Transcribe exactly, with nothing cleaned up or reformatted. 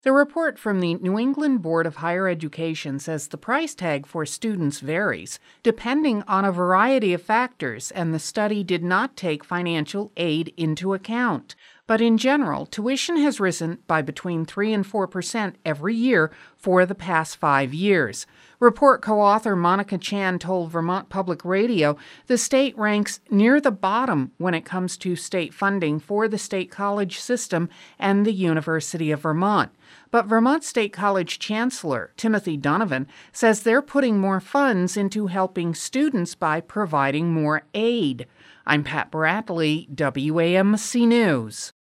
The report from the New England Board of Higher Education says the price tag for students varies, depending on a variety of factors, and the study did not take financial aid into account. But in general, tuition has risen by between three and four percent every year for the past five years. Report co-author Monica Chan told Vermont Public Radio the state ranks near the bottom when it comes to state funding for the state college system and the University of Vermont. But Vermont State College Chancellor Timothy Donovan says they're putting more funds into helping students by providing more aid. I'm Pat Bradley, W A M C News.